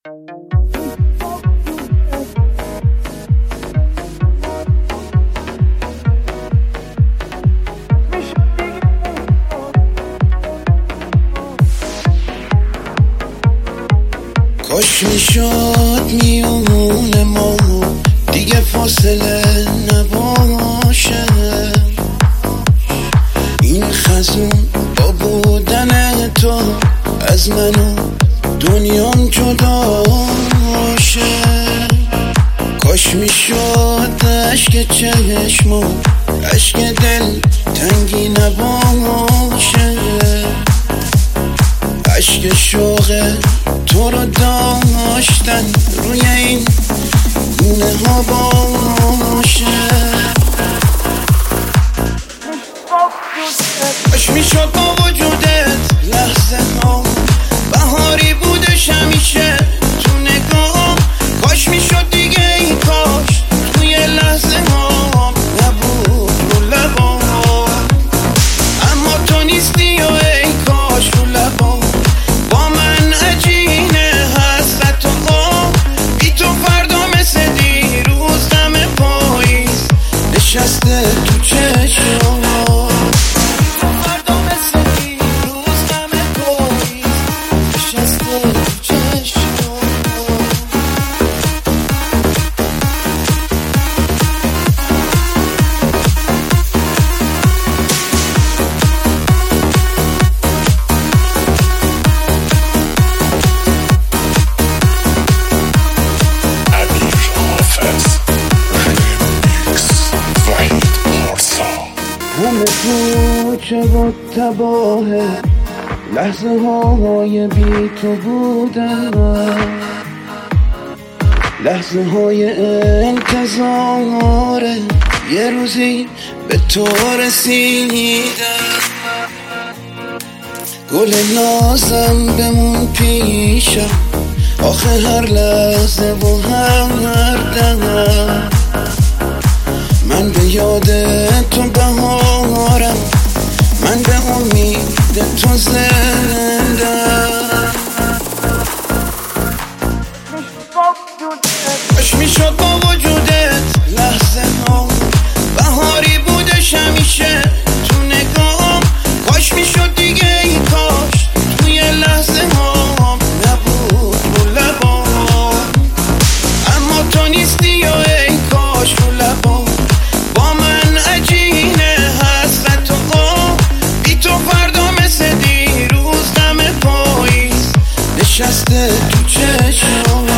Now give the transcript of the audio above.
کاش میشد میونه ما دیگه فاصله نباشه، این خزون با بودن تو از من و دنیام جدا شه. کاش میشد عشق چشم و عشق دل تنگی نباشه، عشق شوق تو رو داشتن روی این گونه ها باشه. کاش میشد با وجودت لحظه ها بهاری بودش همیشه تو نگاه، کاش میشد دیگه این کاش توی لحظه ها نبود رو لبا، اما تو نیستی و ای کاش رو لبا با من عجینه حسرت و بی تو فردا مثل دیروز دم پاییز نشسته تو چشم، همه پوچه و تباهه لحظه های بی تو بودن، لحظه های انتظاره یه روزی به تو رسیدن. گل نازم بمون پیشم آخه هر لحظه و هر دم، من به یاد تو بهارم، من به امید تو زنده. کاش میشد با وجودت لحظه ها بهاری بودش همیشه تو نگاه، کاش میشد دیگه این کاش توی لحظه ها نبود رو لبا، اما تو نیستی و ای کاش رو لبا با من عجینه حسرت و بی تو فردا مثل دیروز دم پاییز نشسته تو چشم.